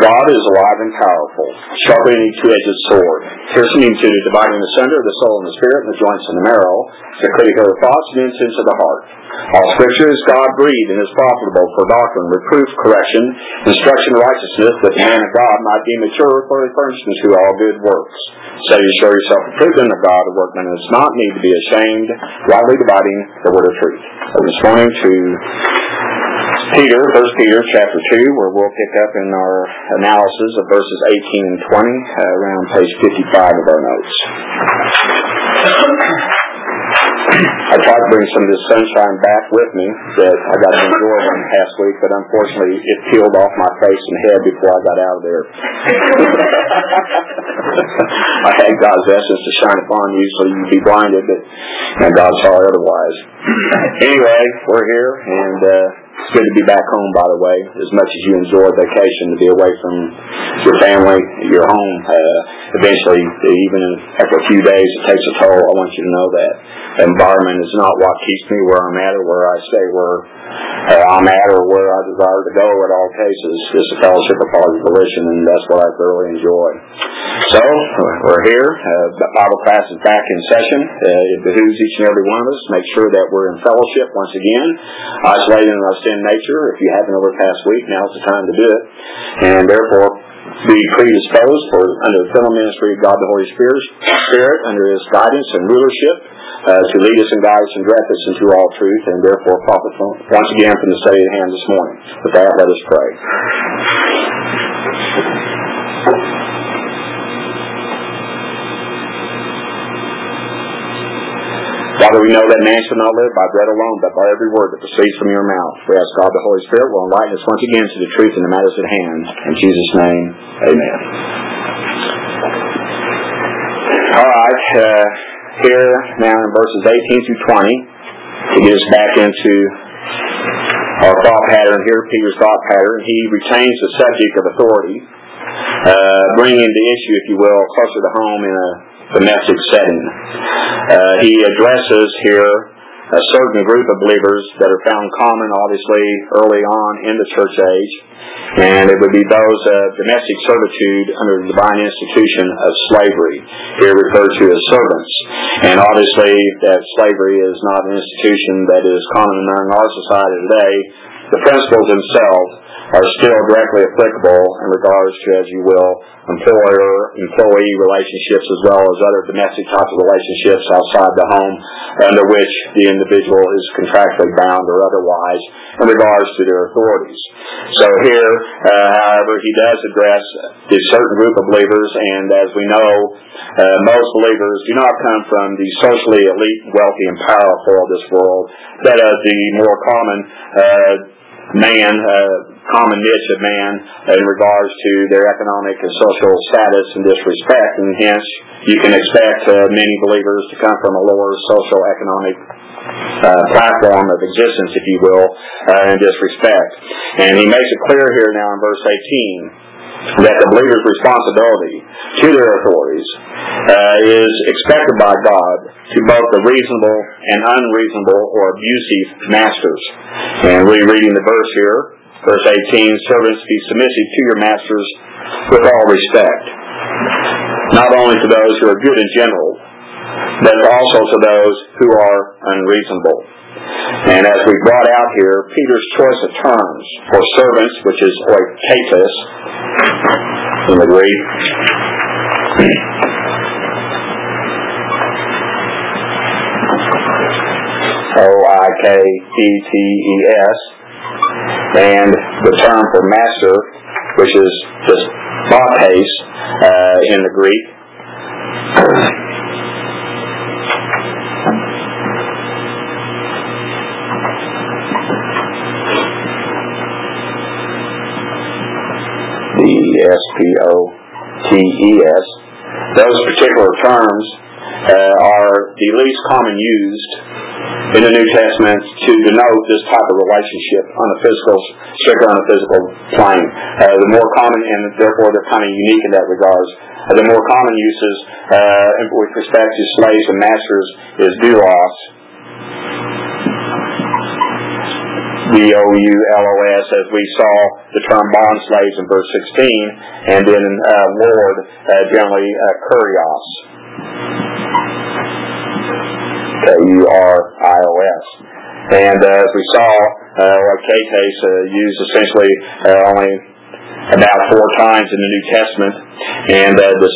God is alive and powerful, sharper than any two-edged sword, piercing into the dividing asunder of the soul and the spirit, and the joints and the marrow, the critical of the thoughts and intents of the heart. All Scripture is God-breathed and is profitable for doctrine, reproof, correction, instruction, righteousness, that the man of God might be mature, thoroughly furnished unto all good works. So you show yourself approved unto God, a workman who does not need to be ashamed, rightly dividing the word of truth. This morning to Peter, 1 Peter chapter 2, where we'll pick up in our analysis of verses 18 and 20, around page 55 of our notes. I tried to bring some of this sunshine back with me that I got to enjoy one past week, but unfortunately it peeled off my face and head before I got out of there. I had God's essence to shine upon you, so you'd be blinded, but God saw otherwise. Anyway, we're here, and it's good to be back home, by the way. As much as you enjoy vacation, to be away from your family, your home, eventually, even after a few days, it takes a toll. I want you to know that. The environment is not what keeps me where I'm at or where I stay where I'm at or where I desire to go at all cases. It's a fellowship of positive volition, and that's what I thoroughly enjoy. So, we're here. The Bible class is back in session. It behooves each and every one of us to make sure that we're in fellowship once again, isolated in our sin nature. If you haven't over the past week, now's the time to do it. And therefore, be predisposed for under the filling ministry of God the Holy Spirit, under His guidance and rulership, to lead us and guide us and direct us into all truth, and therefore profit once again from the study at hand this morning. With that, let us pray. Father, we know that man shall not live by bread alone, but by every word that proceeds from your mouth. We ask God the Holy Spirit will enlighten us once again to the truth in the matters at hand. In Jesus' name, amen. All right, here now in verses 18 through 20, to get us back into our thought pattern here, Peter's thought pattern. He retains the subject of authority, bringing the issue, if you will, closer to home in a domestic setting. He addresses here a certain group of believers that are found common, obviously, early on in the church age, and it would be those of domestic servitude under the divine institution of slavery, here referred to as servants. And obviously, that slavery is not an institution that is common among our society today. The principles themselves are still directly applicable in regards to, as you will, employer-employee relationships as well as other domestic types of relationships outside the home under which the individual is contractually bound or otherwise in regards to their authorities. So here, however, he does address a certain group of believers, and as we know, most believers do not come from the socially elite, wealthy, and powerful of this world, but the more common common niche of man in regards to their economic and social status in this respect, and hence you can expect many believers to come from a lower social economic platform of existence, if you will, in this respect. And he makes it clear here now in verse 18 that the believer's responsibility to their authorities is expected by God to both the reasonable and unreasonable or abusive masters. And rereading the verse here, verse 18, servants, be submissive to your masters with all respect, not only to those who are good in general, but also to those who are unreasonable. And as we brought out here, Peter's choice of terms for servants, which is oikatos in the Greek, O-I-K-E-T-E-S, and the term for master, which is just bates in the Greek. S-P-O-T-E-S. Those particular terms are the least common used in the New Testament to denote this type of relationship strictly on a physical plane. The more common, and therefore they're kind of unique in that regard, the more common uses with respect to slaves and masters is doulos, W-O-U-L-O-S, as we saw the term bond slaves in verse 16, and then Lord, generally Kurios. K-U-R-I-O-S. And as we saw, Kates used essentially only about 4 times in the New Testament, and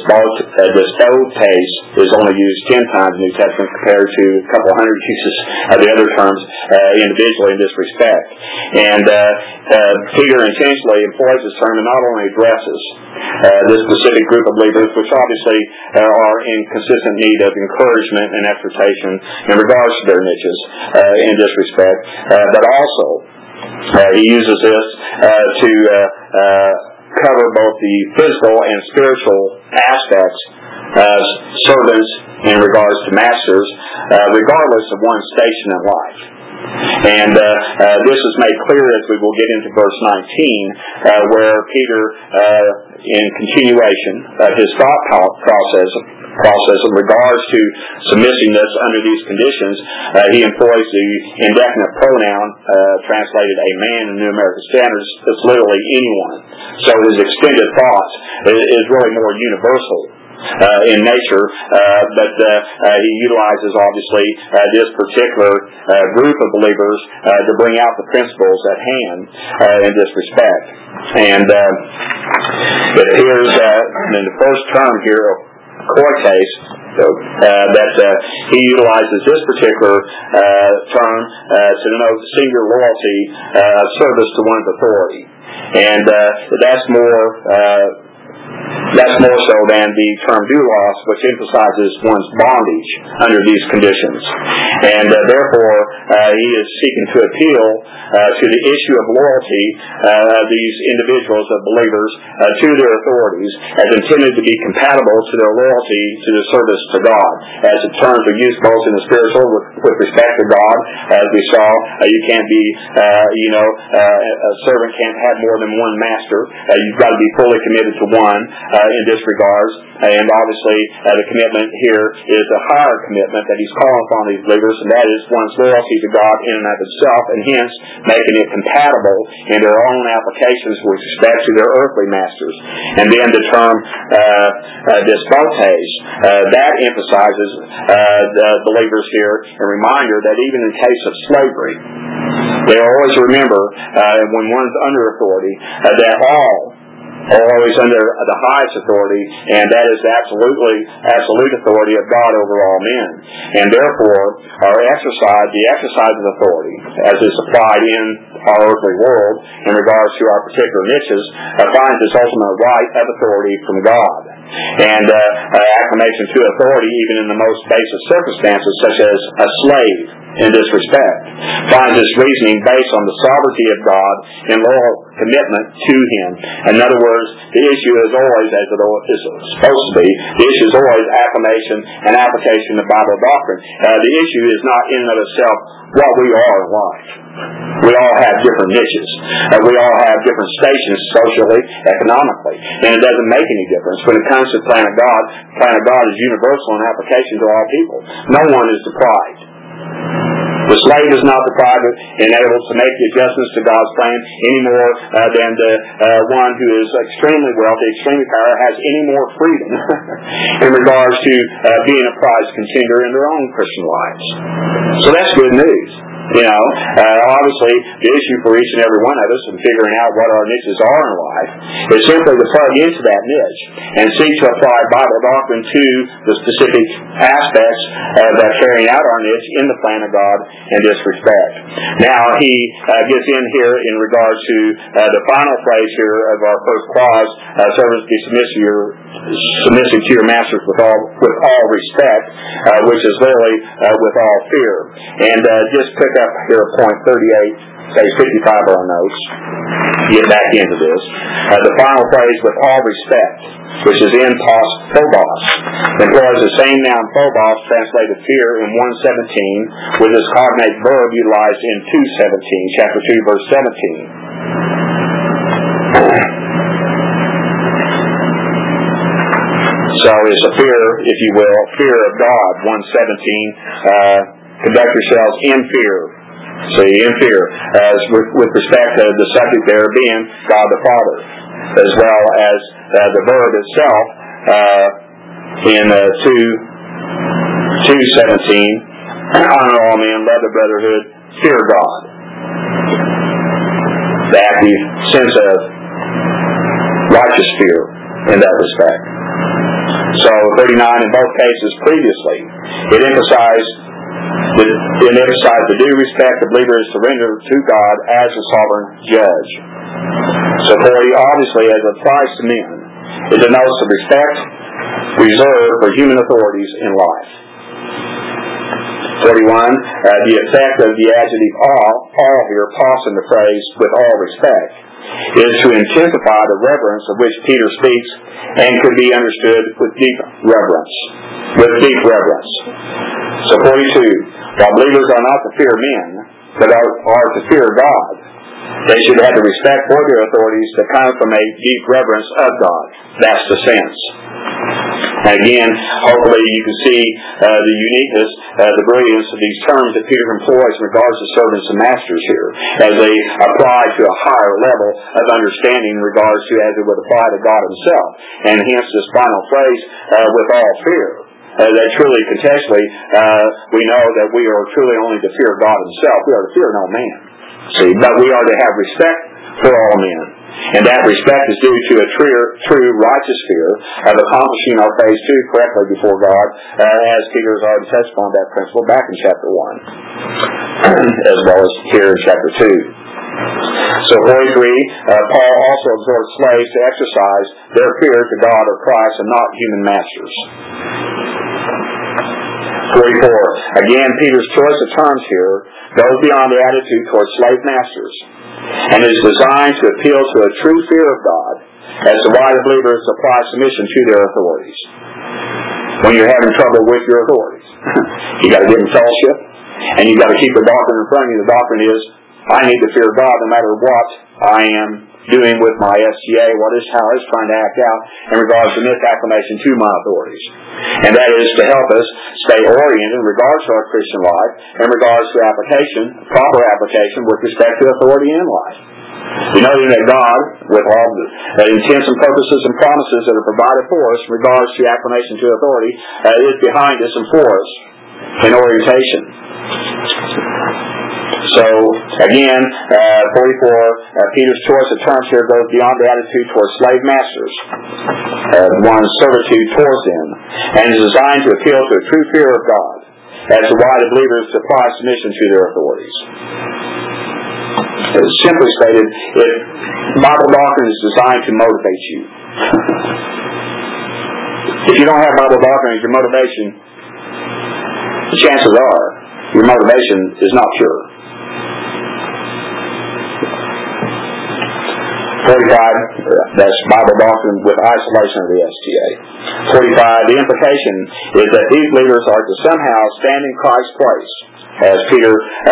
despotes is only used 10 times in the New Testament compared to a couple hundred uses of the other terms individually in this respect. And Peter intentionally employs this term and not only addresses this specific group of believers, which obviously are in consistent need of encouragement and exhortation in regards to their niches in this respect, but also he uses this to cover both the physical and spiritual aspects of servants in regards to masters, regardless of one's station in life. And this is made clear as we will get into verse 19, where Peter, in continuation of his thought process in regards to submissiveness under these conditions, he employs the indefinite pronoun translated a man in New American Standards. It's literally anyone. So his extended thought is really more universal in nature, but he utilizes obviously this particular group of believers to bring out the principles at hand in this respect. And it appears in the first term here of Quartes that he utilizes this particular term to denote singular loyalty of service to one's authority, and that's more so than the term doulos, which emphasizes one's bondage under these conditions. And therefore, he is seeking to appeal to the issue of loyalty of these individuals, of believers, to their authorities, as intended to be compatible to their loyalty to the service to God. As the terms are used both in the spiritual with respect to God, as we saw, you can't be, a servant can't have more than one master. You've got to be fully committed to one in this regards, and obviously the commitment here is a higher commitment that he's calling upon these believers, and that is one's loyalty to God in and of itself, and hence making it compatible in their own applications with respect to their earthly masters. And then the term despotes, that emphasizes the believers here a reminder that even in case of slavery, they always remember when one's under authority that all are always under the highest authority, and that is the absolute authority of God over all men. And therefore, the exercise of authority, as is applied in our earthly world in regards to our particular niches, finds its ultimate right of authority from God. And acclamation to authority, even in the most basic circumstances, such as a slave, in this respect, finds its reasoning based on the sovereignty of God and loyal commitment to Him. In other words, the issue is always, as it is supposed to be, the issue is always acclamation and application of Bible doctrine. The issue is not in and of itself what we are in life. We all have different niches. We all have different stations socially, economically, and it doesn't make any difference. When it comes to the plan of God is universal in application to all people. No one is deprived. The slave is not deprived and able to make the adjustments to God's plan any more than the one who is extremely wealthy, extremely powerful, has any more freedom in regards to being a prize contender in their own Christian lives. So that's good news. Obviously, the issue for each and every one of us in figuring out what our niches are in life is simply to plug into that niche and seek to apply Bible doctrine to the specific aspects of carrying out our niche in the plan of God in this respect. Now, he gets in here in regards to the final phrase here of our first clause, servants be submissive to your masters with all respect, which is literally with all fear. And just pick up here at point 38, page 55 of our notes. Get back into this. The final phrase, with all respect, which is in phobos, employs the same noun phobos translated fear in 1:17 with its cognate verb utilized in 2:17, chapter 2, verse 17. So it's a fear, if you will, fear of God. 1:17, conduct yourselves in fear See, in fear, as with respect to the subject there being God the Father, as well as the verb itself in 2:17, honor all men, love the brotherhood, fear God. The active sense of righteous fear in that respect. So 39 in both cases previously, it emphasized the due respect the believer's surrender to God as a sovereign judge. So 40 obviously as it applies to men, it denotes the respect reserved for human authorities in life. 41, the effect of the adjective all here, tossed in the phrase with all respect, is to intensify the reverence of which Peter speaks and could be understood with deep reverence. So 42, while believers are not to fear men, but are to fear God, they should have the respect for their authorities that come from a deep reverence of God. That's the sense. And again, hopefully you can see the uniqueness, the brilliance of these terms that Peter employs in regards to servants and masters here, as they apply to a higher level of understanding in regards to as it would apply to God Himself. And hence this final phrase, with all fear. That truly, contextually, we know that we are truly only to fear God Himself. We are to fear no man. See, but we are to have respect for all men. And that respect is due to a true righteous fear of accomplishing our phase 2 correctly before God, as Peter has already touched upon that principle back in chapter 1, as well as here in chapter 2. So 43, Paul also exhorts slaves to exercise their fear to God or Christ and not human masters. 44, again, Peter's choice of terms here goes beyond the attitude towards slave masters, and is designed to appeal to a true fear of God as to why the believers apply submission to their authorities. When you're having trouble with your authorities, you got to get in fellowship, and you got to keep the doctrine in front of you. The doctrine is, I need to fear God no matter what I am doing with my SGA, how it's trying to act out in regards to misacclimation to my authorities. And that is to help us stay oriented in regards to our Christian life, in regards to proper application with respect to authority in life. We know that God, with all the intents and purposes and promises that are provided for us in regards to acclimation to authority, is behind us and for us in orientation. So, again, 44, Peter's choice of terms here goes beyond the attitude towards slave masters, one's servitude towards them, and is designed to appeal to a true fear of God as to why the believers apply submission to their authorities. Simply stated, Bible doctrine is designed to motivate you. If you don't have Bible doctrine as your motivation, the chances are your motivation is not pure. 45, that's Bible doctrine with isolation of the STA. 45, the implication is that these leaders are to somehow stand in Christ's place, as Peter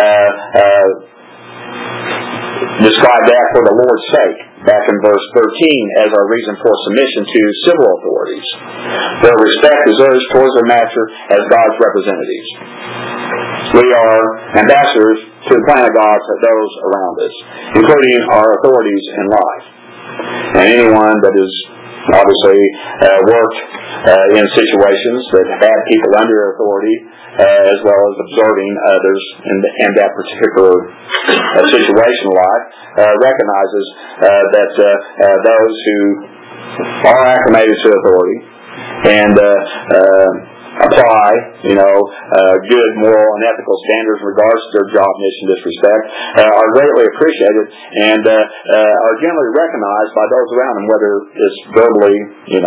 described that for the Lord's sake, back in verse 13, as our reason for submission to civil authorities. Their respect is urged towards their master as God's representatives. We are ambassadors to the plan of God for those around us, including our authorities in life. And anyone that has obviously worked in situations that have people under authority, as well as observing others in that particular situation of life, recognizes that those who are acclimated to authority and apply, good moral and ethical standards in regards to their job, mission, disrespect, are greatly appreciated and are generally recognized by those around them, whether it's verbally,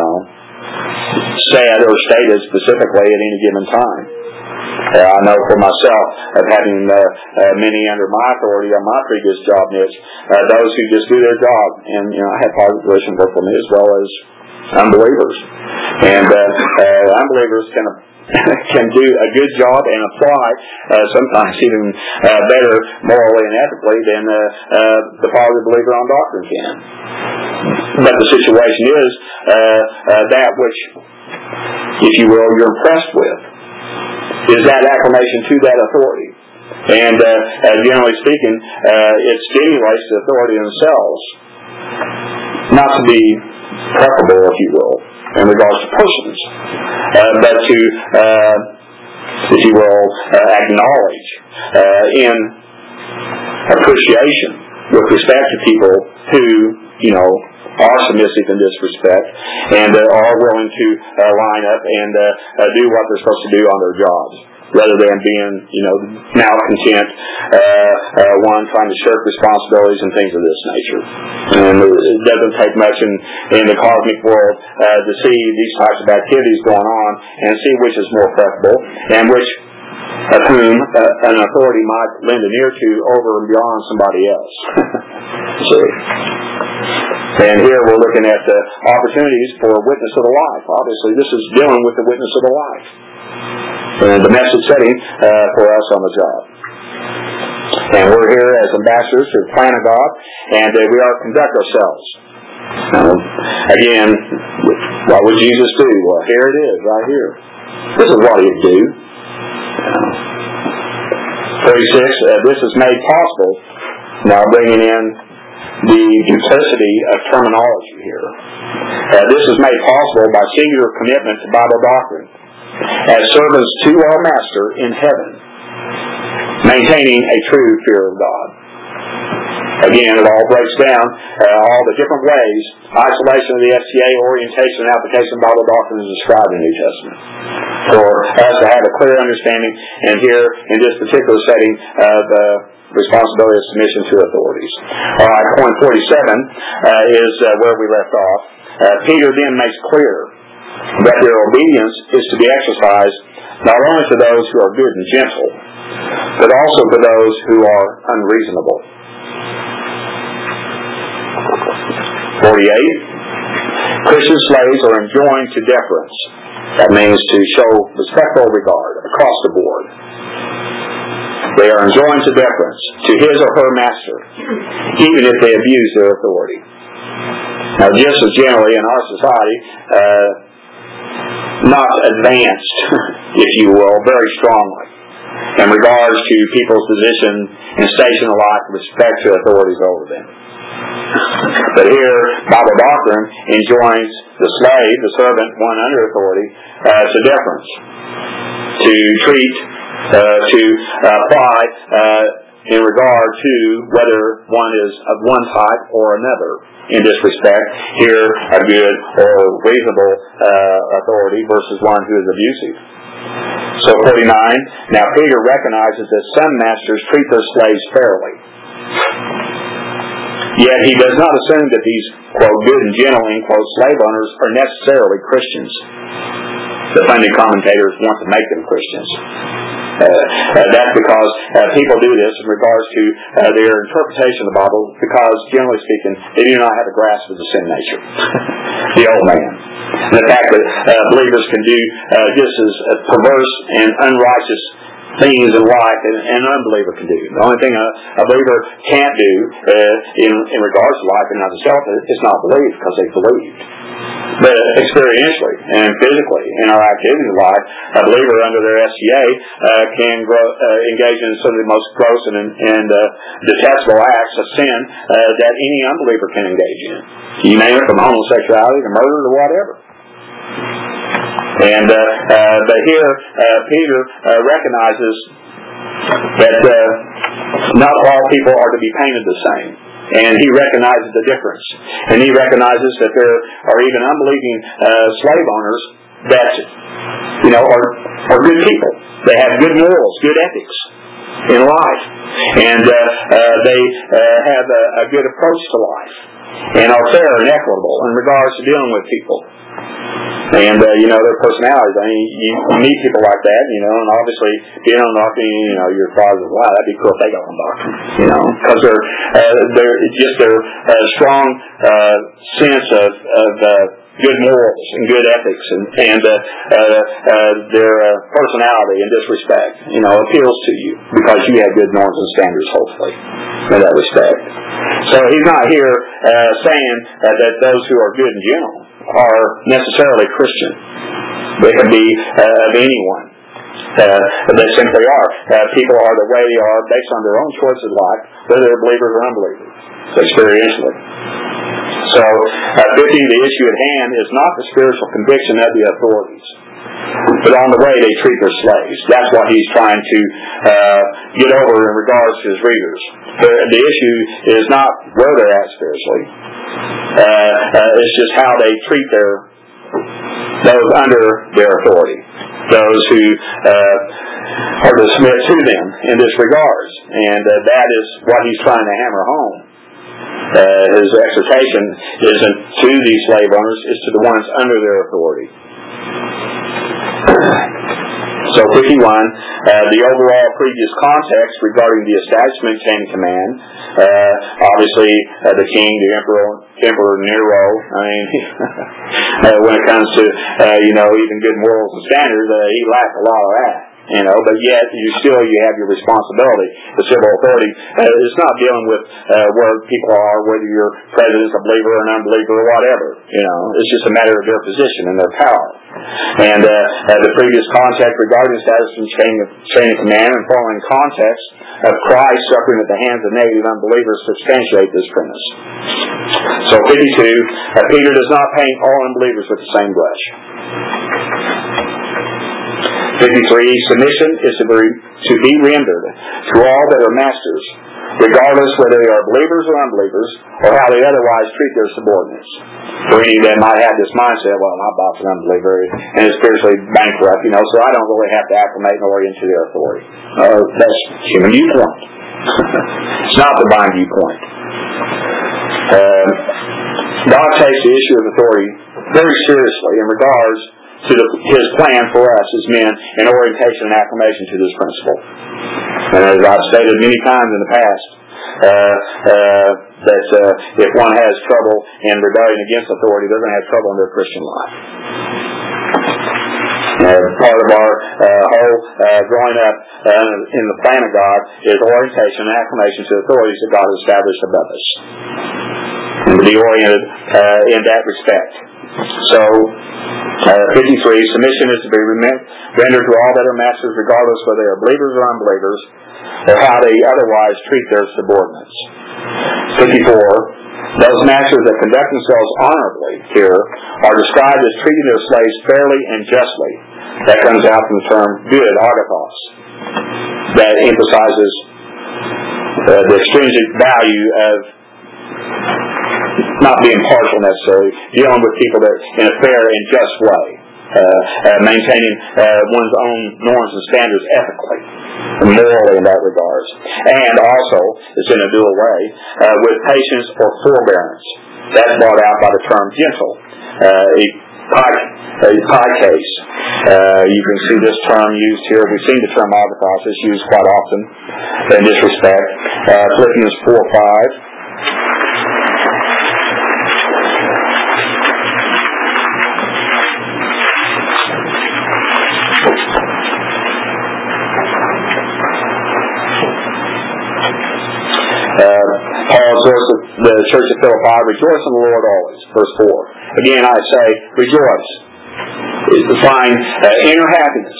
said or stated specifically at any given time. I know for myself, of having many under my authority on my previous job niche, those who just do their job, and I have positive relations work for me as well as unbelievers. And unbelievers can do a good job and apply sometimes even better morally and ethically than the positive believer on doctrine can. But the situation is that which, if you will, you're impressed with is that acclamation to that authority. And generally speaking, it stimulates the authority themselves not to be preferable, if you will, in regards to persons, but to, if you will, acknowledge in appreciation with respect to people who, are submissive in this respect and are willing to line up and do what they're supposed to do on their jobs, rather than being, malcontent, one trying to shirk responsibilities and things of this nature. And it doesn't take much in the cosmic world to see these types of activities going on and see which is more preferable and which of whom an authority might lend an ear to over and beyond somebody else. See? And here we're looking at the opportunities for witness of the life. Obviously, this is dealing with the witness of the life and the message setting for us on the job. And we're here as ambassadors to the plan of God, and we are to conduct ourselves. Again, what would Jesus do? Well, here it is, right here. This is what he'd do. 36, this is made possible, now bringing in the duplicity of terminology here. This is made possible by singular commitment to Bible doctrine as servants to our Master in heaven, maintaining a true fear of God. Again, it all breaks down all the different ways isolation of the STA, orientation, and application of Bible doctrine is described in the New Testament. For us to have a clear understanding, and here in this particular setting, the responsibility of submission to authorities. All right, point 47 is where we left off. Peter then makes clear that their obedience is to be exercised not only to those who are good and gentle, but also to those who are unreasonable. 48. Christian slaves are enjoined to deference. That means to show respectful regard across the board. They are enjoined to deference to his or her master, even if they abuse their authority. Now, just as generally in our society, not advanced, if you will, very strongly in regards to people's position and station in life with respect to authorities over them. But here, Bible doctrine enjoins the slave, the servant, one under authority, to deference, to treat, to apply in regard to whether one is of one type or another. In this respect, here a good or reasonable authority versus one who is abusive. So 49, now Peter recognizes that some masters treat their slaves fairly. Yet he does not assume that these, quote, good and gentle, end quote, slave owners are necessarily Christians. The pundit commentators want to make them Christians. That's because people do this in regards to their interpretation of the Bible because, generally speaking, they do not have a grasp of the sin nature. The old man. And the fact that believers can do just as perverse and unrighteous things in life and an unbeliever can do. The only thing a believer can't do in regards to life and not itself is not believe because they believed. But experientially and physically in our activity of life, a believer under their SCA can engage in some of the most gross and detestable acts of sin that any unbeliever can engage in. You name it, from homosexuality to murder to whatever. And but here Peter recognizes that not all people are to be painted the same. And he recognizes the difference. And he recognizes that there are even unbelieving slave owners that, are good people. They have good morals, good ethics in life. And they have a good approach to life. And are fair and equitable in regards to dealing with people. And, their personalities. I mean, you meet people like that, and obviously being on doctrine, your thoughts of, wow, that'd be cool if they got on doctrine, because they're just their strong sense of good morals and good ethics and their personality in this respect, appeals to you because you have good norms and standards, hopefully, in that respect. So he's not here saying that those who are good and gentle are necessarily Christian. They can be of anyone. They simply are. People are the way they are based on their own choice of life, whether they're believers or unbelievers, experientially. So, 15, the issue at hand is not the spiritual conviction of the authorities, but on the way they treat their slaves. That's what he's trying to get over in regards to his readers. The issue is not where they're at spiritually. It's just how they treat those under their authority, those who are to submit to them in this regards. And that is what he's trying to hammer home. His exhortation isn't to these slave owners, it's to the ones under their authority. So 51, the overall previous context regarding the establishment chain of command, obviously the king, the Emperor Nero, I mean, when it comes to, even good morals and standards, he lacked a lot of that. But yet you have your responsibility. The civil authority is not dealing with where people are, whether your president's a believer or an unbeliever or whatever. It's just a matter of their position and their power. And the previous context regarding status and chain of command and following context of Christ suffering at the hands of negative unbelievers substantiate this premise. So 52, Peter does not paint all unbelievers with the same brush. 53, submission is to be rendered to all that are masters, regardless whether they are believers or unbelievers, or how they otherwise treat their subordinates. For any that might have this mindset, well, my boss is an unbeliever and is spiritually bankrupt, so I don't really have to acclimate nor into their authority. That's human viewpoint. It's not the divine viewpoint. God takes the issue of authority very seriously in regards to his plan for us as men in orientation and acclimation to this principle. And as I've stated many times in the past, that if one has trouble in rebellion against authority, they're going to have trouble in their Christian life. Part of our whole growing up in the plan of God is orientation and acclimation to authorities that God has established above us, and to be oriented in that respect. So 53, submission is to be rendered to all that are masters, regardless whether they are believers or unbelievers, or how they otherwise treat their subordinates. 54, those masters that conduct themselves honorably here are described as treating their slaves fairly and justly. That comes out from the term good, agathos. That emphasizes the extrinsic value of not being partial necessarily, dealing with people that in a fair and just way, maintaining one's own norms and standards ethically and morally in that regards. And also, it's in a dual way, with patience or forbearance. That's brought out by the term gentle. Case. You can see this term used here. We've seen the term agathos. It's used quite often in this respect. Philippians 4:5. Paul says to the church of Philippi, rejoice in the Lord always. Verse 4. Again, I say, rejoice. Is to find inner happiness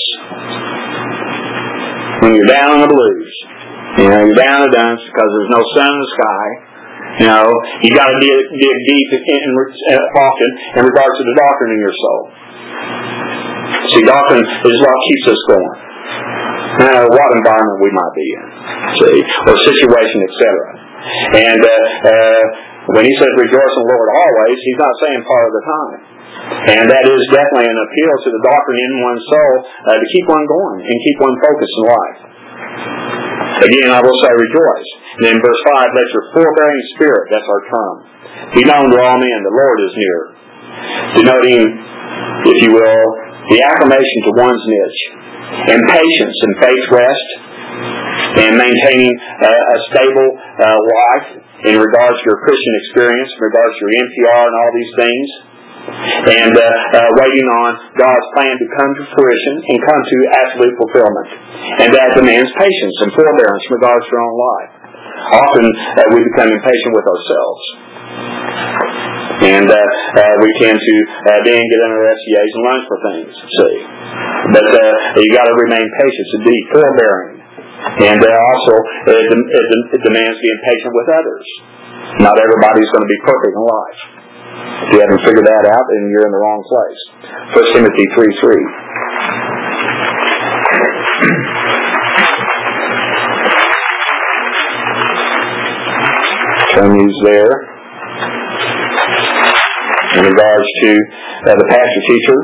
when you're down in the blues. You're down in the dumps because there's no sun in the sky. You got to dig deep often in regards to the doctrine in your soul. See, doctrine is what keeps us going. What environment we might be in, or situation, etc. And when he says rejoice in the Lord always, he's not saying part of the time. And that is definitely an appeal to the doctrine in one's soul to keep one going and keep one focused in life. Again, I will say rejoice. And then verse 5, let your forbearing spirit, that's our term, be known to all men, the Lord is near. Denoting, if you will, the acclamation to one's niche, and patience and faith rest, and maintaining a stable life in regards to your Christian experience, in regards to your NPR and all these things, and waiting on God's plan to come to fruition and come to absolute fulfillment. And that demands patience and forbearance in regards to your own life. Often we become impatient with ourselves. And we tend to then get into our SCAs and lunge for things, see. But you got to remain patient, to be forbearing. And also, it demands being patient with others. Not everybody's going to be perfect in life. If you haven't figured that out, then you're in the wrong place. 1 Timothy 3:3. Turn these there. In regards to the pastor-teacher,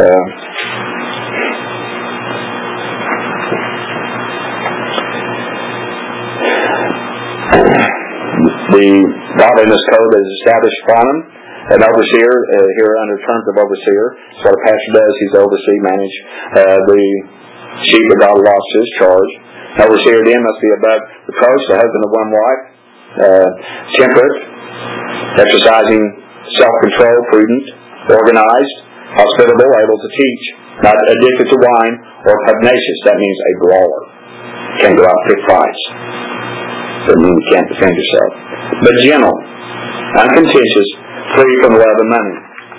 the godliness code is established upon him. An overseer, here under terms of overseer, so what a pastor does, he's to oversee, manage the sheep that God lost to his charge. An overseer then must be above reproach, the husband of one wife, temperate, exercising self-control, prudent, organized, hospitable, able to teach, not addicted to wine, or pugnacious. That means a brawler. Can't go out and pick fights. Doesn't mean you can't defend yourself. But gentle, uncontentious, free from love and money.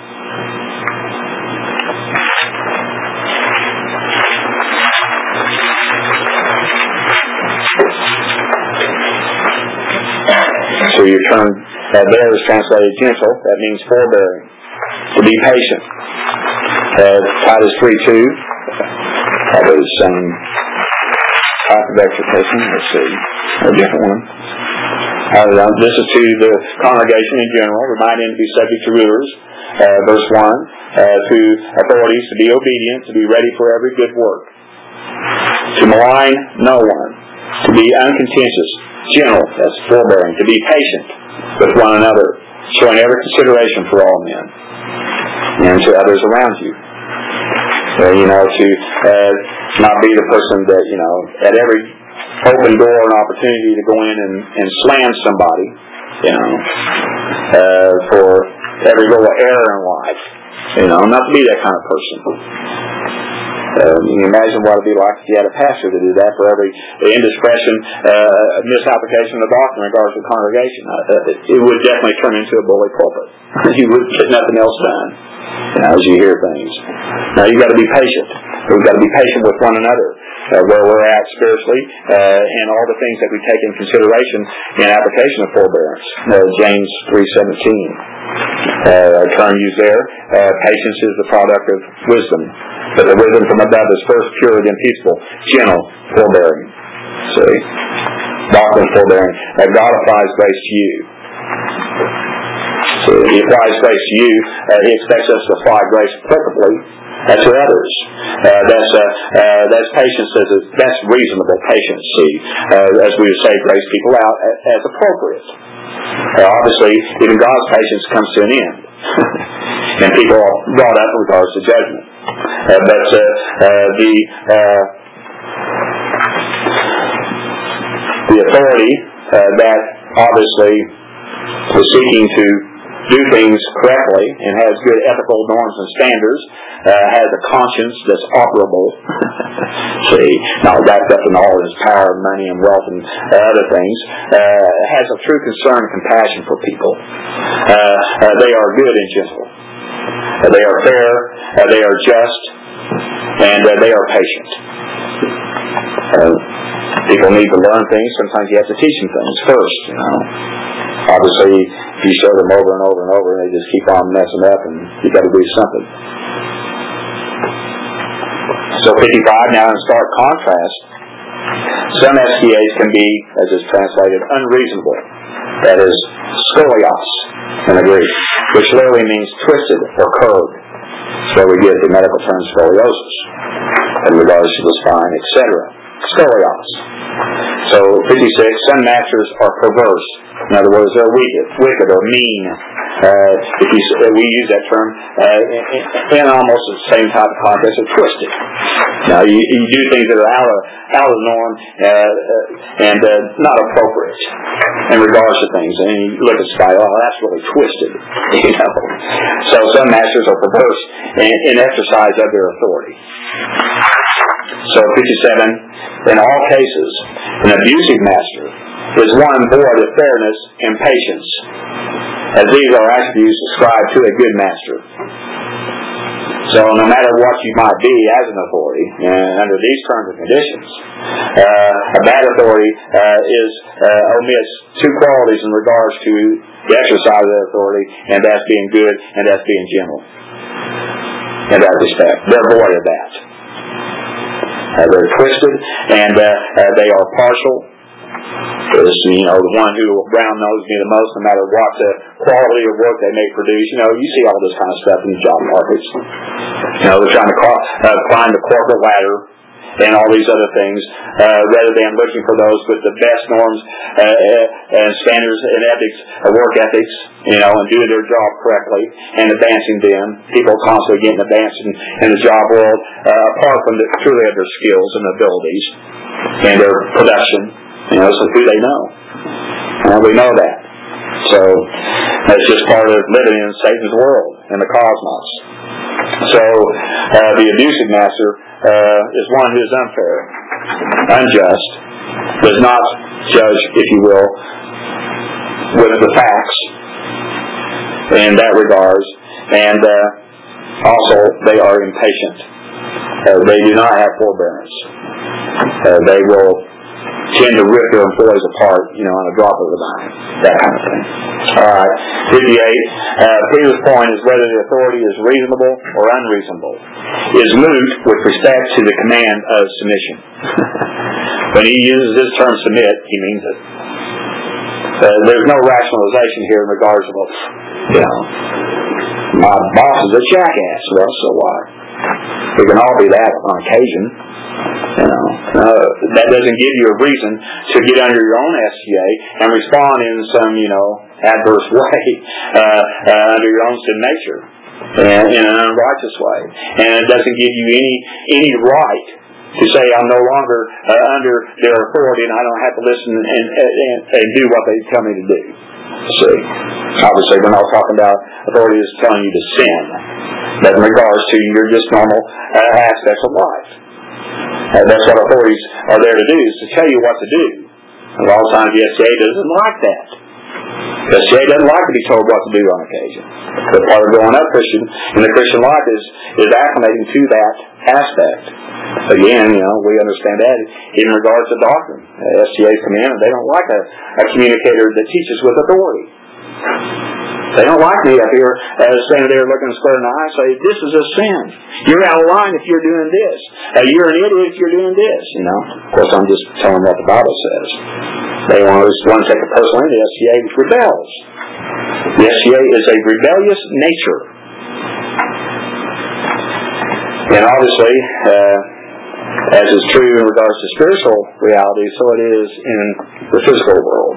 So your term there is translated gentle. That means forbearing. To be patient. Titus 3:2. That was some type of exhortation. Let's see. A different one. This is to the congregation in general, reminding them to be subject to rulers. Verse 1, to authorities to be obedient, to be ready for every good work. To malign no one. To be uncontentious, gentle, that's forbearing. To be patient with one another, showing every consideration for all men and to others around you. To not be the person that, at every open door and opportunity to go in and slam somebody, for every little error in life. Not to be that kind of person. You can imagine what it would be like if you had a pastor to do that for every indiscretion, misapplication of the doctrine in regards to the congregation. It would definitely turn into a bully pulpit. You wouldn't get nothing else done as you hear things. Now you've got to be patient. We've got to be patient with one another. Where we're at spiritually, and all the things that we take in consideration in application of forbearance. James 3:17. A term used there. Patience is the product of wisdom. But the wisdom from above is first pure and peaceful, gentle, forbearing. See? Doctrine of forbearing. God applies grace to you. So He applies grace to you. He expects us to apply grace perfectly to others. That's patience that's reasonable patience. See, as we would say, grace people out as appropriate. Obviously, even God's patience comes to an end, and people are brought up in regards to judgment. But the authority that obviously is seeking to do things correctly and has good ethical norms and standards, has a conscience that's operable, see, not wrapped up in all his power and money and wealth and other things, has a true concern and compassion for people. They are good and gentle. They are fair, they are just, and they are patient. People need to learn things. Sometimes you have to teach them things first, Obviously, if you show them over and over and over, they just keep on messing up, and you've got to do something. So 55, now in stark contrast, some SPAs can be, as is translated, unreasonable. That is, scolios in the Greek, which literally means twisted or curved. So we get the medical term scoliosis in regards to the spine, etc. Scolios. So 56, some masters are perverse. In other words, they're wicked or mean. We use that term in almost the same type of context of twisted. Now, you do things that are out of the norm and not appropriate in regards to things. And you look at somebody, that's really twisted. So some masters are perverse in exercise of their authority. So 57, in all cases, an abusive master is one void of fairness and patience, as these are attributes ascribed to a good master. So no matter what you might be as an authority, and under these terms and conditions, a bad authority omits two qualities in regards to the exercise of that authority, and that's being good and that's being gentle. In that respect, they're void of that. They're twisted and they are partial. Is the one who brown nose me the most, no matter what the quality of work they may produce. You see all this kind of stuff in the job markets. They're trying to climb the corporate ladder and all these other things, rather than looking for those with the best norms and standards and ethics, work ethics, and doing their job correctly and advancing them. People constantly getting advanced in the job world, apart from truly of their skills and abilities and their production. So who they know. We know that. So that's just part of living in Satan's world, in the cosmos. So the abusive master is one who is unfair, unjust, does not judge, if you will, with the facts in that regards, and also they are impatient. They do not have forbearance. They will tend to rip their employees apart, on a drop of a dime, that kind of thing. All right, 58. Peter's point is whether the authority is reasonable or unreasonable is moot with respect to the command of submission. When he uses this term submit, he means it. There's no rationalization here in regards to, my boss is a jackass. Well, so what? We can all be that on occasion. That doesn't give you a reason to get under your own SCA and respond in some, adverse way under your own sin nature and in an unrighteous way. And it doesn't give you any right to say I'm no longer under their authority and I don't have to listen and do what they tell me to do. See, obviously we're not talking about authority is telling you to sin, but in regards to your just normal aspects of life. That's what authorities are there to do, is to tell you what to do. And a lot of times the SCA doesn't like that. The SCA doesn't like to be told what to do on occasion. But part of growing up Christian in the Christian life is acclimating to that aspect. Again, we understand that in regards to doctrine. SCA's commandment, they don't like a communicator that teaches with authority. They don't like me up here standing there looking square in the eye and say, this is a sin. You're out of line if you're doing this. You're an idiot if you're doing this. Of course, I'm just telling what the Bible says. They want to take it personally. The SCA rebels. The SCA is a rebellious nature. And obviously, as is true in regards to spiritual reality, so it is in the physical world.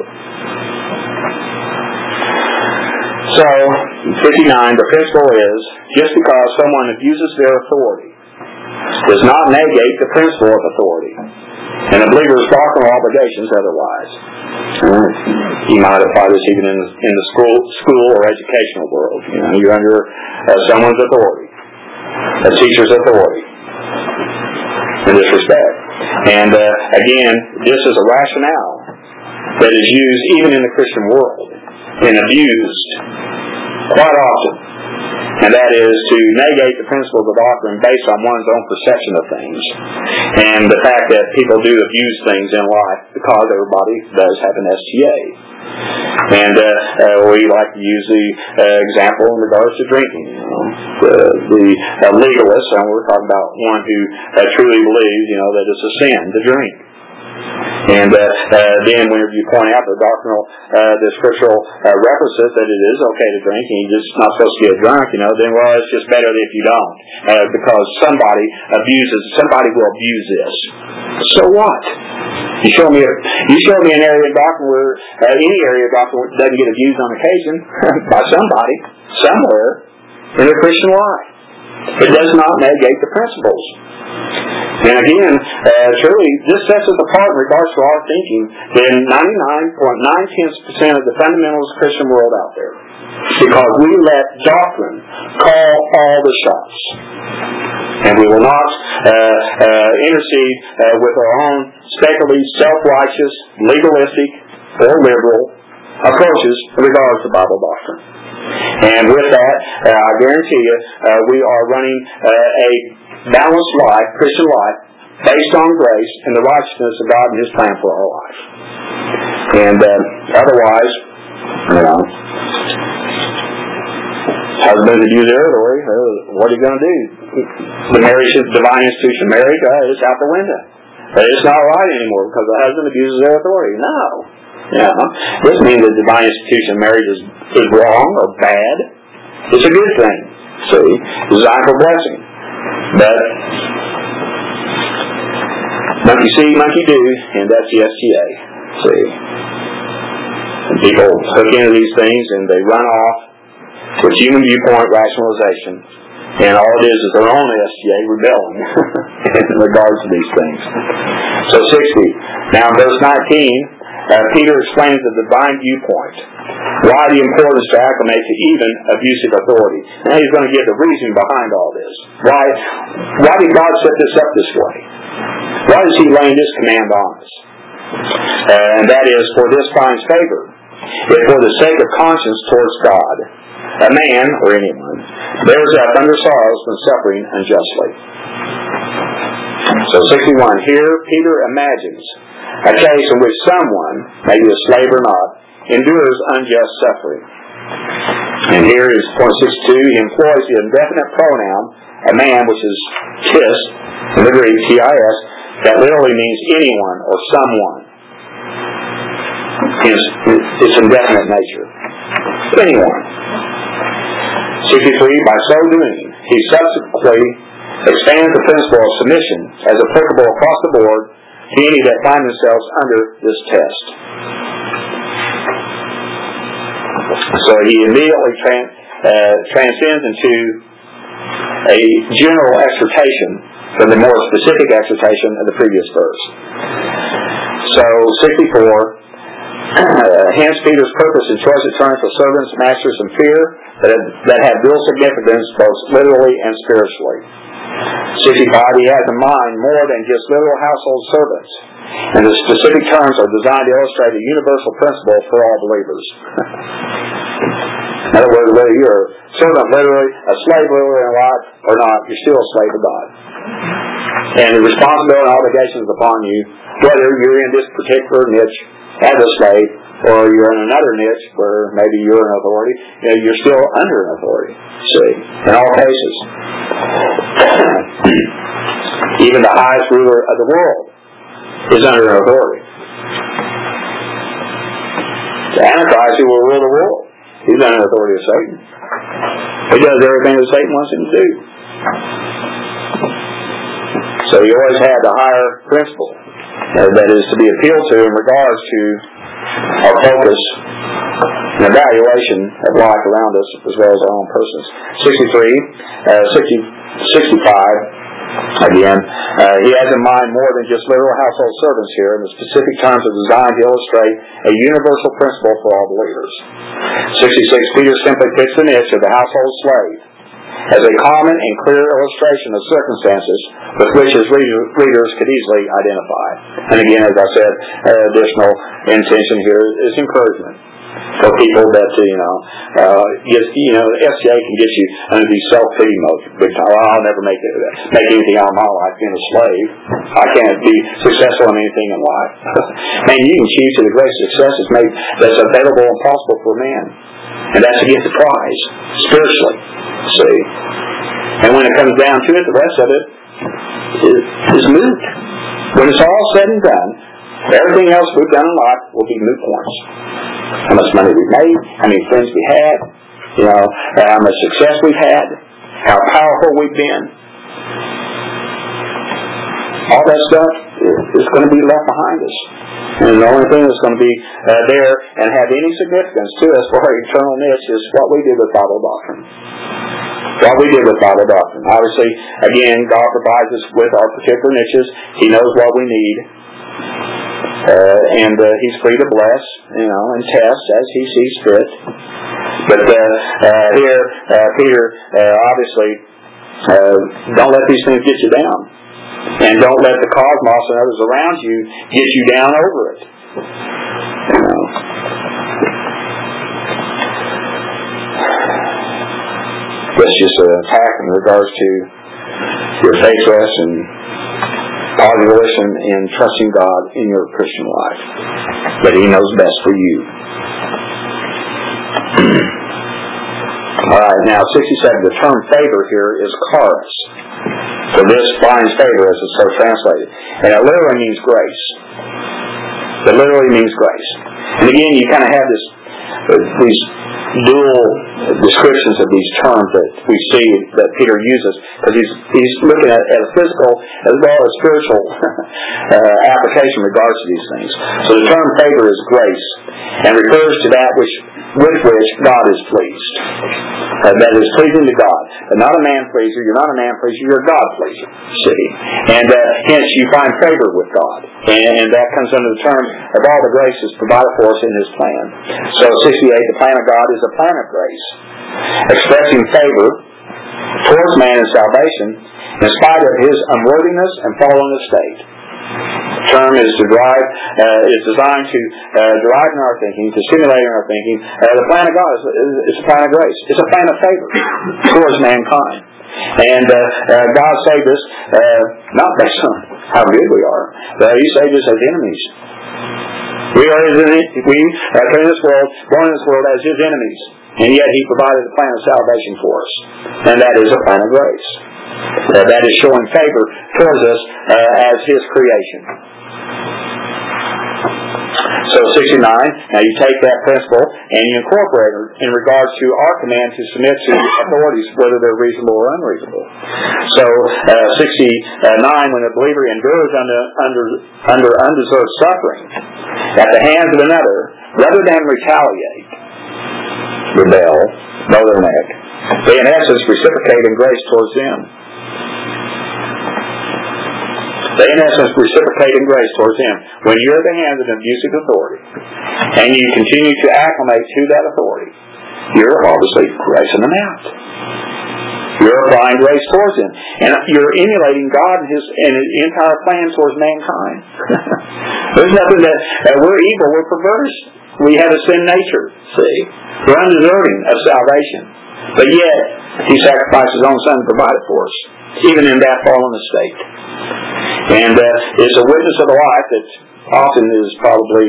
So, 59, the principle is, just because someone abuses their authority does not negate the principle of authority, and a believer's doctrinal obligations otherwise. You might apply this even in the school or educational world. You're under someone's authority, a teacher's authority, in this respect. And again, this is a rationale that is used even in the Christian world and abused quite often, and that is to negate the principle of the doctrine based on one's own perception of things, and the fact that people do abuse things in life because everybody does have an STA. And we like to use the example in regards to drinking. The legalist, and we're talking about one who truly believes, that it's a sin to drink. And then whenever you point out the doctrinal, the scriptural references that it is okay to drink and you're just not supposed to get drunk, then it's just better if you don't. Because somebody will abuse this. So what? You show me an area of doctrine where any area of doctrine doesn't get abused on occasion by somebody, somewhere, in the Christian life. It does not negate the principles. And again, truly, this sets us apart in regards to our thinking than 99.9% of the fundamentalist Christian world out there. Because we let doctrine call all the shots. And we will not intercede with our own speculative, self-righteous, legalistic, or liberal approaches in regards to Bible doctrine. And with that, I guarantee you, we are running a balanced life, Christian life, based on grace and the righteousness of God and His plan for our life. And otherwise, husbands abuse their authority. What are you going to do? The marriage is divine institution. Marriage is out the window. It's not right anymore because the husband abuses their authority. No. This means that divine institution of marriage is wrong or bad. It's a good thing. See, designed for blessing. But monkey see, monkey do, and that's the STA. See, and people hook into these things and they run off with human viewpoint rationalization, and all it is their own STA rebelling in regards to these things. So 60. Now in verse 19. Peter explains the divine viewpoint, why the importance to acclimate to even abusive authority. Now he's going to give the reason behind all this. Why did God set this up this way? Why is He laying this command on us? And that is, for this finds favor, if for the sake of conscience towards God, a man, or anyone, bears up under sorrows when suffering unjustly. So 61. Here Peter imagines a case in which someone, maybe a slave or not, endures unjust suffering. And here is point 62. He employs the indefinite pronoun, a man, which is tis, in the Greek, T-I-S, that literally means anyone or someone. It's indefinite nature. Anyone. 63. By so doing, he subsequently expands the principle of submission as applicable across the board to any that find themselves under this test. So he immediately transcends into a general exhortation from the more specific exhortation of the previous verse. So 64. Hence Peter's purpose in choice of terms for servants, masters, and fear that have real significance both literally and spiritually. 65. He has in mind more than just literal household servants, and the specific terms are designed to illustrate a universal principle for all believers. In other words, whether you're a servant literally, a slave literally in life or not, you're still a slave of God. And the responsibility and obligations upon you, whether you're in this particular niche as a slave, or you're in another niche where maybe you're an authority, you're still under an authority. See, in all cases. Even the highest ruler of the world is under an authority. The Antichrist, who will rule the world, he's under the authority of Satan. He does everything that Satan wants him to do. So you always have the higher principle that is to be appealed to in regards to our focus and evaluation of life around us as well as our own persons. 65, again, he has in mind more than just literal household servants here, and the specific terms are designed to illustrate a universal principle for all believers. 66, Peter simply picks the niche of the household slave as a common and clear illustration of circumstances with which his readers could easily identify. And again, as I said, additional intention here is encouragement for people that, FCA can get you under these self-pity modes. I'll never make anything out of my life being a slave. I can't be successful in anything in life. Man, you can achieve to the great success that's available and possible for man. And that's to get the prize, spiritually. See? And when it comes down to it, the rest of it is moot. When it's all said and done, everything else we've done in life will be moot points. How much money we've made, how many friends we had, how much success we've had, how powerful we've been. All that stuff is going to be left behind us. And the only thing that's going to be there and have any significance to us for our eternal niche is what we did with Bible doctrine. What we did with Bible doctrine. Obviously, again, God provides us with our particular niches. He knows what we need. And He's free to bless, and test as He sees fit. But here, Peter, obviously, don't let these things get you down. And don't let the cosmos and others around you get you down over it. That's just an attack in regards to your faithless and positive in trusting God in your Christian life. But He knows best for you. Alright, now 67, the term favor here is charis. So this finds favor as it's so translated. And it literally means grace. It literally means grace. And again, you kind of have these dual descriptions of these terms that we see that Peter uses, because he's looking at a physical as well as spiritual application in regards to these things. So the term favor is grace, and refers to that with which God is pleased. That is pleasing to God. But not a man pleaser. You're not a man pleaser. You're a God pleaser. See? And hence you find favor with God. And that comes under the term of all the graces provided for us in His plan. So 68, the plan of God is a plan of grace, expressing favor towards man in salvation in spite of his unworthiness and fallen estate. The term is designed to derive in our thinking, to stimulate in our thinking. The plan of God is a plan of grace. It's a plan of favor towards mankind. And God saved us not based on how good we are, but He saved us as enemies. We are His enemies. We came in this world, born in this world as His enemies, and yet He provided a plan of salvation for us, and that is a plan of grace. That is showing favor towards us as His creation. So 69, now you take that principle and you incorporate it in regards to our command to submit to authorities, whether they're reasonable or unreasonable. So 69, when a believer endures under undeserved suffering at the hands of another, rather than retaliate, rebel, bow their neck, they in essence reciprocate in grace towards them. They in essence reciprocate in grace towards Him. When you're at the hands of an abusive authority, and you continue to acclimate to that authority, you're obviously gracing them out. You're applying grace towards Him. And you're emulating God and His entire plan towards mankind. There's nothing that we're evil, we're perverse. We have a sin nature, see. We're undeserving of salvation. But yet, He sacrificed His own Son to provide it for us, even in that fallen estate. And it's a witness of a life that often is probably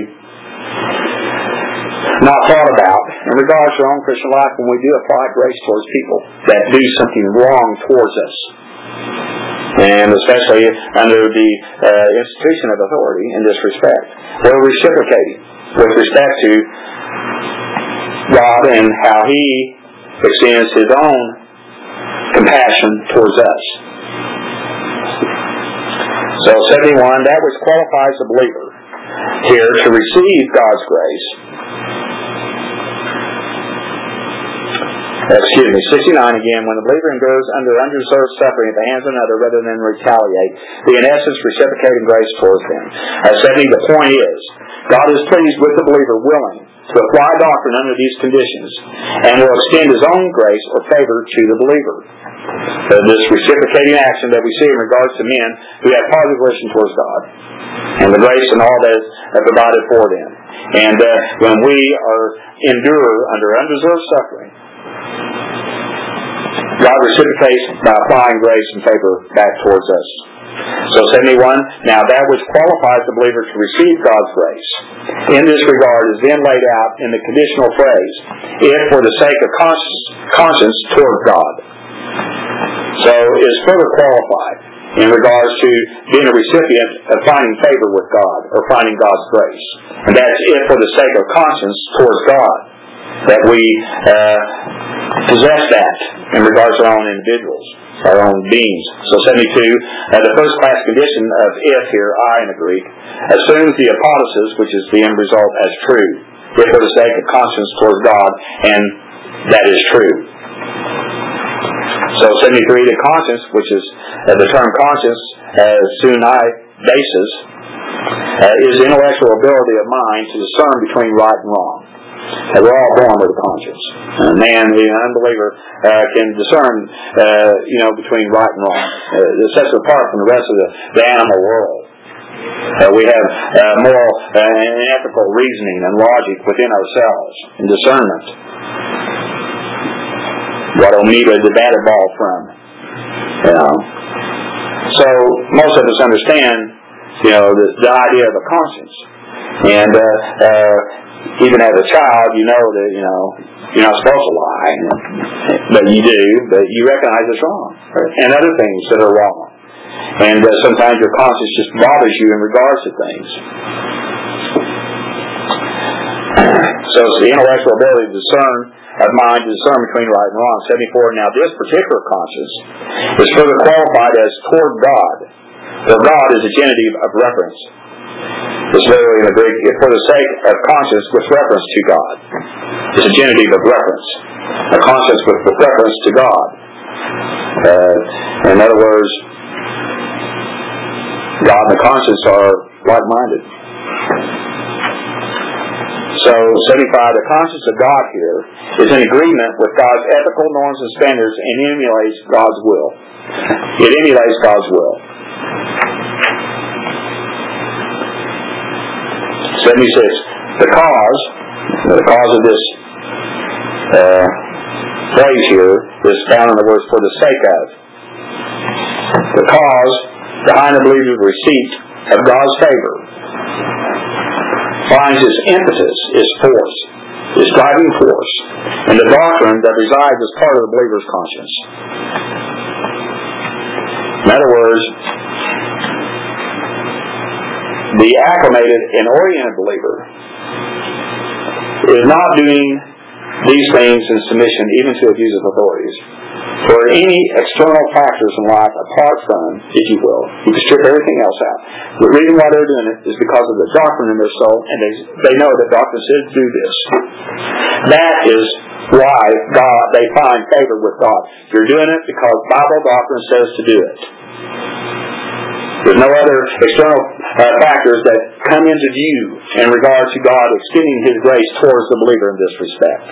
not thought about in regards to our own Christian life when we do apply grace towards people that do something wrong towards us. And especially under the institution of authority in this respect. We're reciprocating with respect to God and how He extends His own compassion towards us. So 71, that which qualifies the believer here to receive God's grace. 69 again, when the believer endures under undeserved suffering at the hands of another rather than retaliate, they in essence reciprocate in grace towards them. 70, the point is, God is pleased with the believer willing to apply doctrine under these conditions and will extend His own grace or favor to the believer. This reciprocating action that we see in regards to men who have positive relation towards God and the grace and all that is provided for them. And when we endure under undeserved suffering, God reciprocates by applying grace and favor back towards us. So 71, now that which qualifies the believer to receive God's grace in this regard is then laid out in the conditional phrase, if for the sake of conscience toward God. So is further qualified in regards to being a recipient of finding favor with God or finding God's grace. And that's if for the sake of conscience towards God that we possess that in regards to our own individuals, our own beings. So 72, the first class condition of if here, I in the Greek, assumes the apodosis, which is the end result, as true, if for the sake of conscience towards God, and that is true. So 73, the conscience, which is the term conscience, sunai basis, is the intellectual ability of mind to discern between right and wrong. We're all born with a conscience. A man, an unbeliever, can discern, between right and wrong. It sets it apart from the rest of the animal world. We have moral and ethical reasoning and logic within ourselves and discernment. what amoeba did that evolve from? So most of us understand, the idea of a conscience. And even as a child, you know that, you're not supposed to lie, but you do, but you recognize it's wrong. Right? And other things that are wrong. And sometimes your conscience just bothers you in regards to things. So it's the intellectual ability to discern, of mind to discern between right and wrong. 74, now this particular conscience is further qualified as toward God. For God is a genitive of reference. It's literally in the Greek, for the sake of conscience with reference to God. It's a genitive of reference. A conscience with reference to God. In other words, God and the conscience are like-minded. So, 75, the conscience of God here is in agreement with God's ethical norms and standards and emulates God's will. It emulates God's will. 76, the cause of this phrase here is found in the words for the sake of. The cause behind the believer's receipt of God's favor finds its impetus, its force, its driving force, in the doctrine that resides as part of the believer's conscience. In other words, the acclimated and oriented believer is not doing these things in submission even to abusive authorities or any external factors in life apart from, if you will, you can strip everything else out. The reason why they're doing it is because of the doctrine in their soul, and they know that doctrine says do this. That is why they find favor with God. You're doing it because Bible doctrine says to do it. There's no other external factors that come into view in regard to God extending His grace towards the believer in this respect.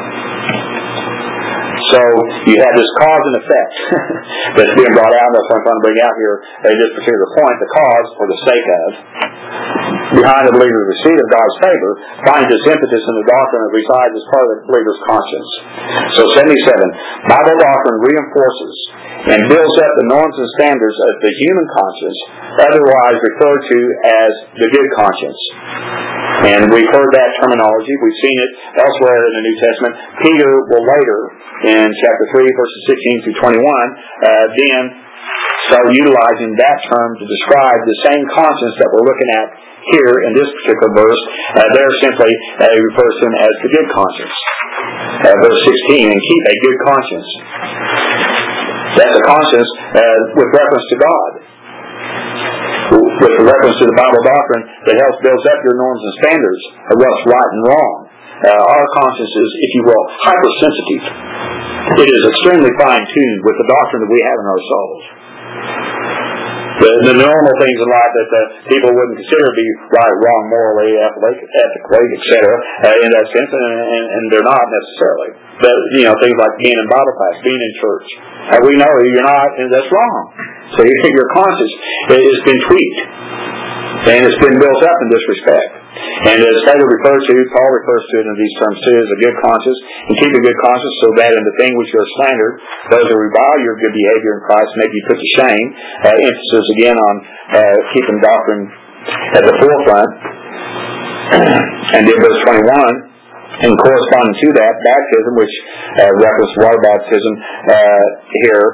So you have this cause and effect that's being brought out. That's what I'm trying to bring out here at this particular point. The cause, for the sake of, behind the believer's receipt of God's favor, finds its impetus in the doctrine that resides as part of the believer's conscience. So 77, Bible doctrine reinforces and builds up the norms and standards of the human conscience, otherwise referred to as the good conscience. And we've heard that terminology. We've seen it elsewhere in the New Testament. Peter will later, in chapter 3, verses 16 through 21, then start utilizing that term to describe the same conscience that we're looking at here in this particular verse. There simply refers to him as the good conscience. Verse 16, and keep a good conscience. That's a conscience with reference to God. With reference to the Bible doctrine that helps build up your norms and standards of what's right and wrong. Our conscience is, if you will, hypersensitive. It is extremely fine-tuned with the doctrine that we have in our souls. The normal things in life that people wouldn't consider to be right, wrong, morally, ethically, etc., in that sense, and they're not necessarily. But, things like being in Bible class, being in church. We know you're not, and that's wrong. So your conscience has been tweaked, and it's been built up in this respect. And as Paul refers to it in these terms too, as a good conscience, and keep a good conscience so that in the thing which you are slandered, those who revile your good behavior in Christ may be put to shame. Emphasis again on keeping doctrine at the forefront. And then verse 21, and corresponding to that, baptism, which references water baptism here.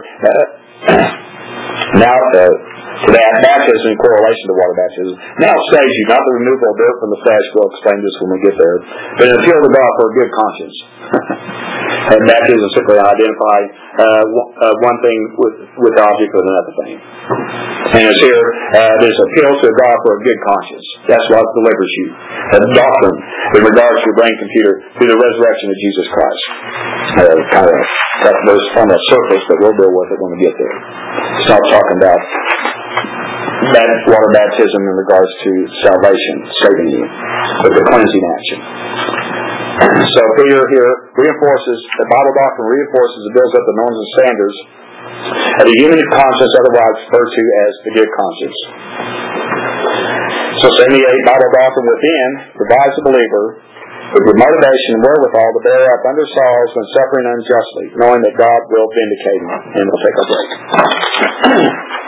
Now, to that, baptism in correlation to water baptism. Now it saves you, not the removal of dirt from the flesh. We'll explain this when we get there. But an appeal to God for a good conscience. And baptism simply identify one thing with the object with another thing. And it's here, there's appeal to God for a good conscience. That's what delivers you. A doctrine in regards to your brain computer through the resurrection of Jesus Christ. Kind of those on that surface, but we'll deal with it when we get there. It's not talking about water baptism in regards to salvation, saving you, but the cleansing action. So Peter here the Bible doctrine reinforces and builds up the norms and standards of the human conscience, otherwise referred to as the good conscience. So 78, Bible doctrine within provides the believer with the motivation and wherewithal to bear up under sorrows when suffering unjustly, knowing that God will vindicate him. And we'll take a break.